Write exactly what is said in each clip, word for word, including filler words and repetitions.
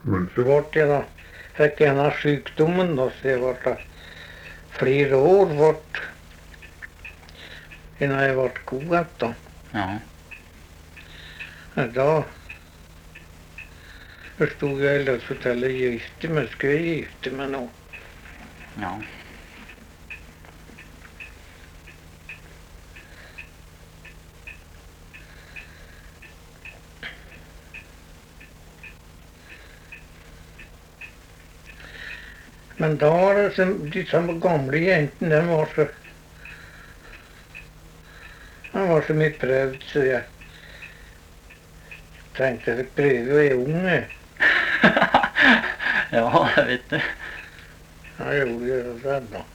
Men Så vart jag då, fick jag den här sjukdomen då, så jag vart där flera år bort innan jag vart god då. ja. Och då förstod jag eller så att jag gifte mig, skulle jag gifte mig nog. Ja. Men då var det som, de som gamle jenten, den var så, han var så mycket prövd så jag tänkte att jag pröva i unge. Ja, jag vet du. Ja, jag gjorde det sen då.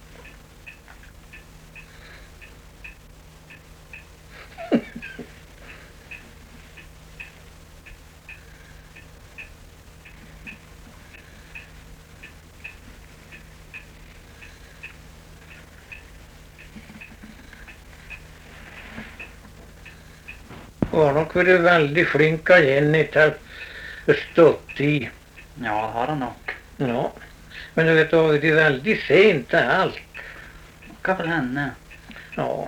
Var nog varit väldigt flinka Jenny till att stått i. Ja, det har han nog. Ja, men du vet, det var ju väldigt sent det allt. Vad väl henne? Ja,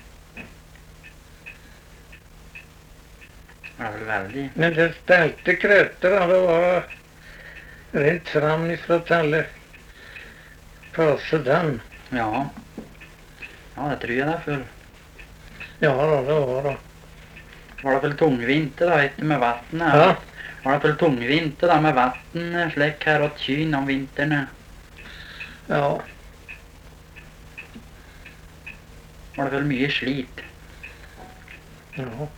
Det var väl väldigt. men det ställde krötterna, det var rent fram ifrån alla passa den. Ja. Ja, det tror jag det är full. Ja, då, det var det. Var det väl tungvinter då, inte med vatten här? Ja, Var det väl tungvinter då med vatten släck här åt kyn om vintern? ja, Var det väl mycket slit? ja.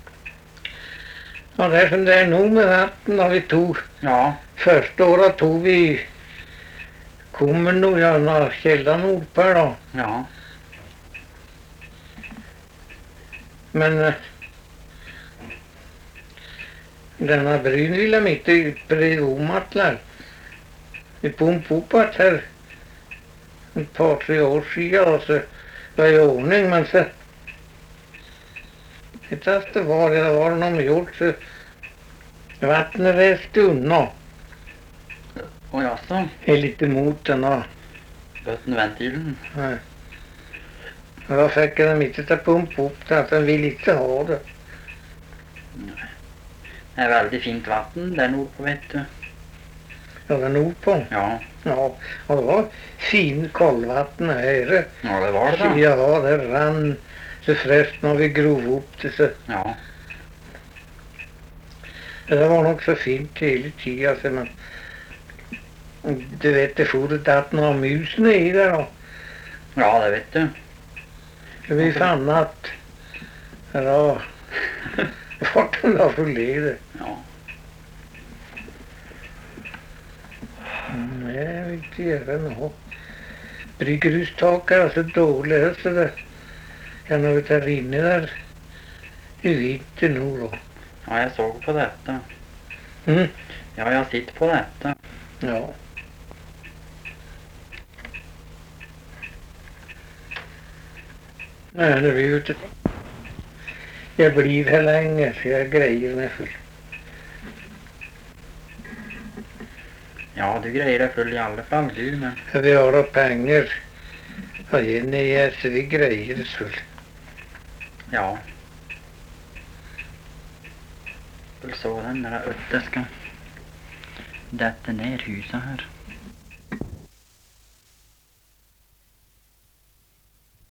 Ja, det är som det är nog med vatten när vi tog. Ja. Första året tog vi kommer nog gärna källan uppe då. Ja. Men eh, denna bryn ville mitt bredvid omatlar. Vi pumpade här ett par tre år sedan och så var i ordning, men så det var det var någon gjort så vattnet reste undan. Och jag så. Är lite mot den och Böttenventilen. nej. Och då fick jag mitt att pumpa upp det, att den vill inte ha det. Det är väldigt fint vatten där nordpå, vet du. Ja, den nordpå. Ja. Ja, och det var fin kallvatten här. Ja, det var det då. Ja, det rann så fräscht när vi grov upp det så. Ja. Det var nog så fint hela tiden, alltså, men du vet, det for det att några mus i där då. Ja, det vet du. Så vi fann att ja, vart den där förleder. Ja. Nej, jag vill inte göra något. Bryggerhustakar är så dåliga så det kan nog ta in där i vinter nog då. Ja, jag såg på detta. Mm. Ja, jag sitter på detta. Ja. Nej, nu är vi ute. Jag blir här länge så jag grejer mig full. Ja, du grejer det full i alla fall, du, men... Vi har då pengar. Och Jenny är så vi grejer det full. Ja. Väl så den där uppe ska... Detta ner huset här.